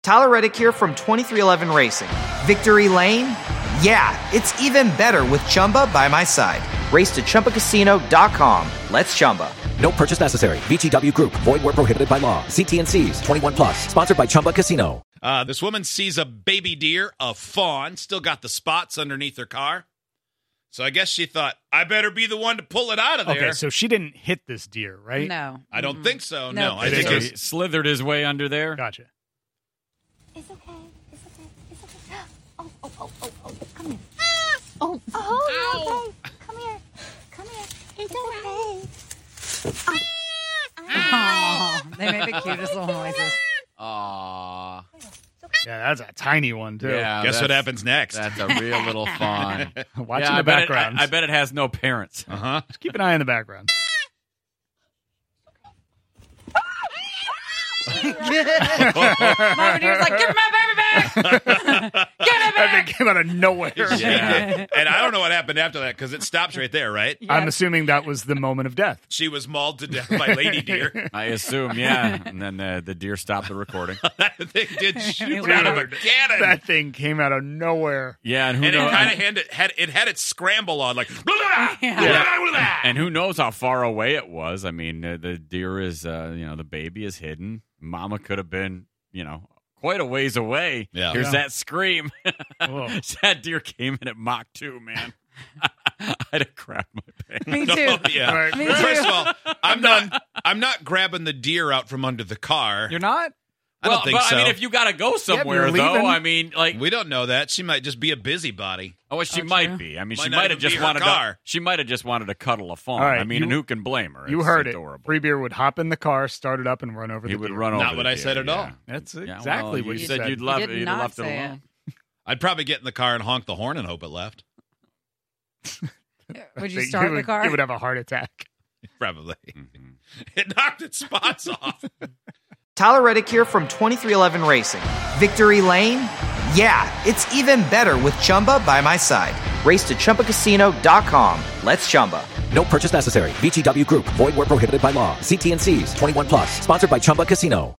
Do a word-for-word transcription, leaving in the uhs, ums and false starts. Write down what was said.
Tyler Reddick here from twenty-three eleven Racing. Victory Lane? Yeah, it's even better with Chumba by my side. Race to Chumba Casino dot com. Let's Chumba. No purchase necessary. V G W Group. Void where prohibited by law. See T and C's. twenty-one plus. Sponsored by Chumba Casino. Uh, this woman sees a baby deer, a fawn, still got the spots underneath her car. So I guess she thought, I better be the one to pull it out of there. Okay, so she didn't hit this deer, right? No. I don't Mm-mm. think so, No. no. I It think is. it's... He slithered his way under there. Gotcha. It's okay. It's okay. It's okay. Oh, oh, oh, oh, oh. Come here. Oh, oh, okay. Come here. Come here. It's okay. Oh, they make the cutest little noises. Aww. Yeah, that's a tiny one, too. Yeah, Guess what that's- happens next? That's a real little fawn. Watch yeah, in I the bet it- background. I, I bet it has no parents. Uh-huh. Just keep an eye on the background. Mama Deer's like, give me my baby back! Give me That back! thing came out of nowhere. Yeah. And I don't know what happened after that because it stops right there, right? I'm assuming that was the moment of death. She was mauled to death by Lady Deer. I assume, yeah. And then uh, the deer stopped the recording. That thing did shoot out of a cannon. That thing came out of nowhere. Yeah, and who and it knows? kind of had, had it had its scramble on, like. Yeah. And who knows how far away it was? I mean, uh, the deer is, uh, you know, the baby is hidden. Mama could have been, you know, quite a ways away. Yeah. Here's Yeah. that scream. Whoa. That deer came in at Mach two, man. I'd have crapped my pants. Me too. Yeah. Right. Me First too. of all, I'm not. I'm not grabbing the deer out from under the car. You're not? I well, don't think but so. I mean, if you got to go somewhere, you're though, leaving. I mean, like, we don't know that. She might just be a busybody. oh, well, she Oh, might true. be. I mean, Might she not might even have just be her wanted car. to. She might have just wanted to cuddle a fawn. All right, I mean, you- and who can blame her? You It's heard adorable. it. Free Beer would hop in the car, start it up, and run over He the would deer. run over. Not the what I deer, said at all. yeah. That's Yeah, exactly well, what you you said. said. You'd love. You did You'd not have left it say alone. I'd probably get in the car and honk the horn and hope it left. Would you That start would, the car? You would have a heart attack. Probably. Mhm. It knocked its spots off. Tyler Reddick here from twenty-three eleven Racing. Victory Lane? Yeah, it's even better with Chumba by my side. Race to Chumba Casino dot com. Let's Chumba. No purchase necessary. V G W Group. Void where prohibited by law. See T and C's. twenty-one plus. Sponsored by Chumba Casino.